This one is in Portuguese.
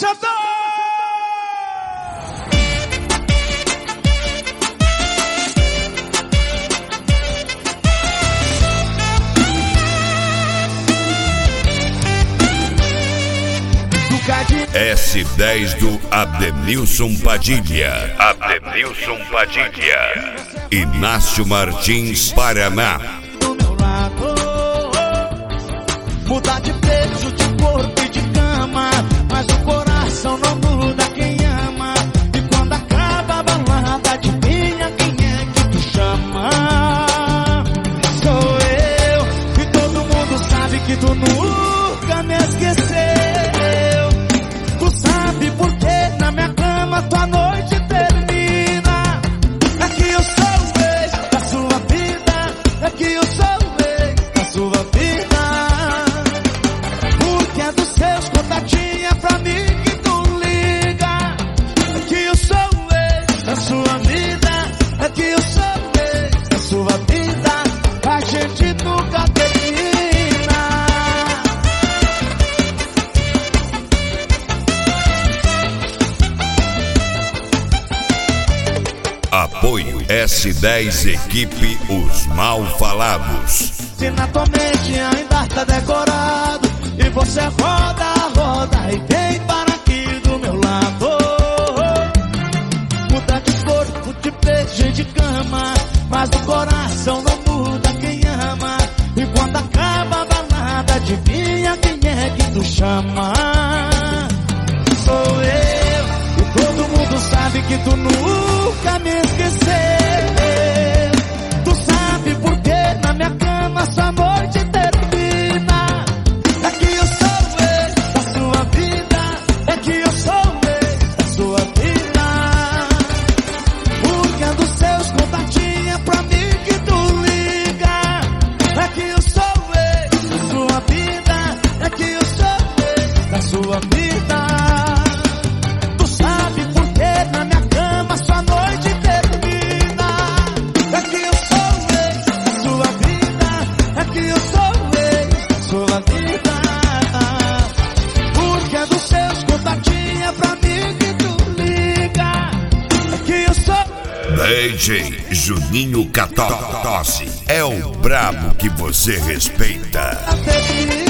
Xandão! S10 do Ademilson Padilha. Ademilson Padilha. Inácio Martins, Paraná. Do meu lado, mudar de peso, de corpo e de cama, mas o coração não muda quem ama. E quando acaba a balada, adivinha quem é que tu chama? Sou eu, e todo mundo sabe que tu nunca me esqueceu. Porque na minha cama tua noite termina. É que eu sou o ex da sua vida. É que eu sou o ex da sua vida. Porque é dos seus contatinhos pra mim que tu liga. É que eu sou o ex da sua vida. É que eu sou o ex da sua vida. A gente nunca termina. Apoio S10 Equipe Os Mal Falados. Se na tua mente ainda tá decorado e você roda, roda e vem para aqui do meu lado. Muda de corpo, de beijo e de cama, mas o coração não muda quem ama. E quando acaba a balada, adivinha quem é que tu chama? Sou eu, e todo mundo sabe que tu nunca me esqueceu. Tu sabe por que na minha cama essa noite termina. É que eu sou o ex da sua vida. É que eu sou o ex da sua vida. Porque é dos seus contatinhos pra mim que tu liga. É que eu sou o ex da sua vida. É que eu sou o ex da sua vida. Tu sabe por que na minha cama essa noite termina. É que eu sou o ex da sua vida. É que eu sou o ex da sua vida. Porque é dos seus contatinhos pra mim que tu liga. É que eu sou DJ Juninho Catossi é o brabo que você respeita. a termina.